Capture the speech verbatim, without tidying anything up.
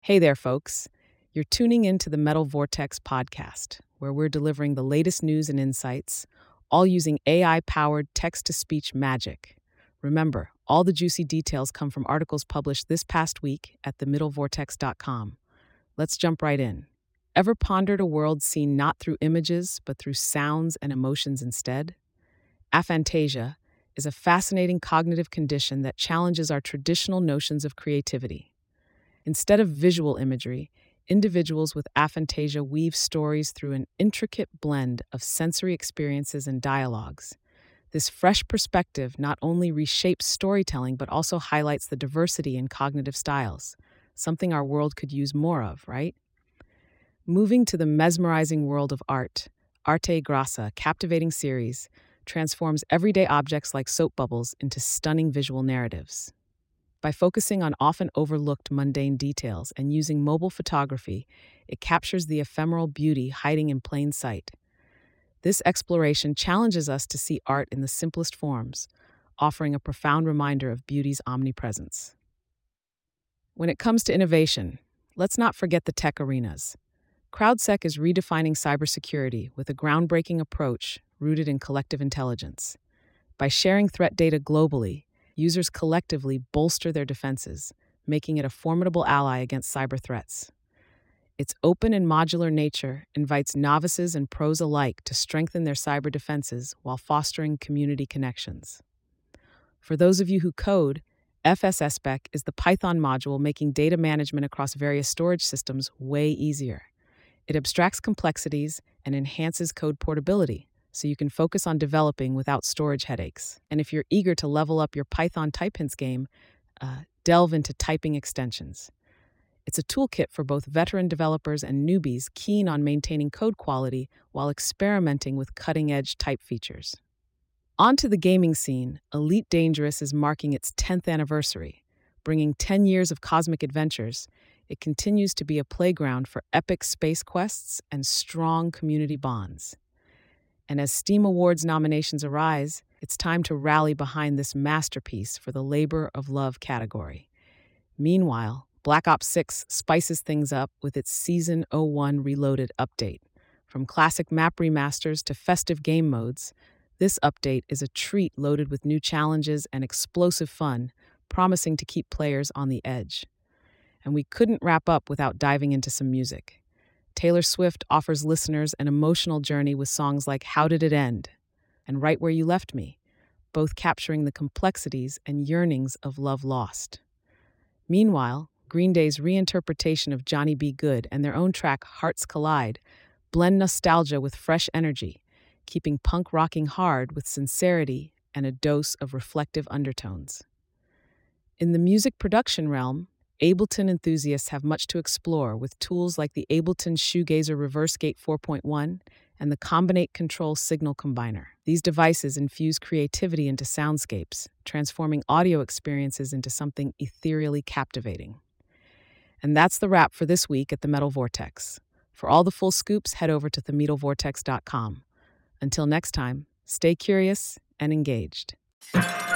Hey there, folks. You're tuning in to the Metal Vortex podcast, where we're delivering the latest news and insights, all using A I-powered text-to-speech magic. Remember, all the juicy details come from articles published this past week at the middle vortex dot com. Let's jump right in. Ever pondered a world seen not through images, but through sounds and emotions instead? Aphantasia is a fascinating cognitive condition that challenges our traditional notions of creativity. Instead of visual imagery, individuals with aphantasia weave stories through an intricate blend of sensory experiences and dialogues. This fresh perspective not only reshapes storytelling but also highlights the diversity in cognitive styles, something our world could use more of, right? Moving to the mesmerizing world of art, Arte Grassa, captivating series, transforms everyday objects like soap bubbles into stunning visual narratives. By focusing on often overlooked mundane details and using mobile photography, it captures the ephemeral beauty hiding in plain sight. This exploration challenges us to see art in the simplest forms, offering a profound reminder of beauty's omnipresence. When it comes to innovation, let's not forget the tech arenas. CrowdSec is redefining cybersecurity with a groundbreaking approach rooted in collective intelligence. By sharing threat data globally, users collectively bolster their defenses, making it a formidable ally against cyber threats. Its open and modular nature invites novices and pros alike to strengthen their cyber defenses while fostering community connections. For those of you who code, FSSpec is the Python module making data management across various storage systems way easier. It abstracts complexities and enhances code portability, so you can focus on developing without storage headaches. And if you're eager to level up your Python type hints game, uh, delve into typing extensions. It's a toolkit for both veteran developers and newbies keen on maintaining code quality while experimenting with cutting-edge type features. On to the gaming scene, Elite Dangerous is marking its tenth anniversary. Bringing ten years of cosmic adventures, it continues to be a playground for epic space quests and strong community bonds. And as Steam Awards nominations arise, it's time to rally behind this masterpiece for the Labor of Love category. Meanwhile, Black Ops six spices things up with its Season oh one Reloaded update. From classic map remasters to festive game modes, this update is a treat loaded with new challenges and explosive fun, promising to keep players on the edge. And we couldn't wrap up without diving into some music. Taylor Swift offers listeners an emotional journey with songs like How Did It End and Right Where You Left Me, both capturing the complexities and yearnings of love lost. Meanwhile, Green Day's reinterpretation of Johnny B. Good and their own track Hearts Collide blend nostalgia with fresh energy, keeping punk rocking hard with sincerity and a dose of reflective undertones. In the music production realm, Ableton enthusiasts have much to explore with tools like the Ableton Shoegazer Reverse Gate four point one and the Combinate Control Signal Combiner. These devices infuse creativity into soundscapes, transforming audio experiences into something ethereally captivating. And that's the wrap for this week at the Metal Vortex. For all the full scoops, head over to the middle vortex dot com. Until next time, stay curious and engaged.